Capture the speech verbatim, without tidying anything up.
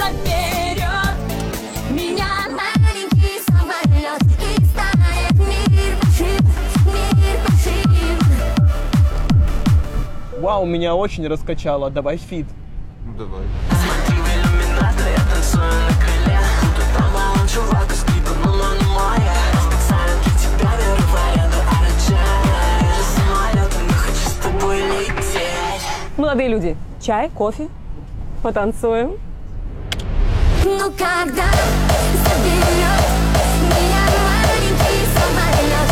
наперед. Меня маленький самолет, и станет мир большим, мир большим. Вау, меня очень раскачало. Давай фит. Ну давай. Смотри в иллюминатор, я танцую на крыле. Тут там он чувак из клипа, ну ну ну моя. Специально для тебя вырываю до аэроджая. Я же самолетом, но хочу с тобой лететь. Молодые люди, чай, кофе, потанцуем. Ну когда заберет меня маленький самолет.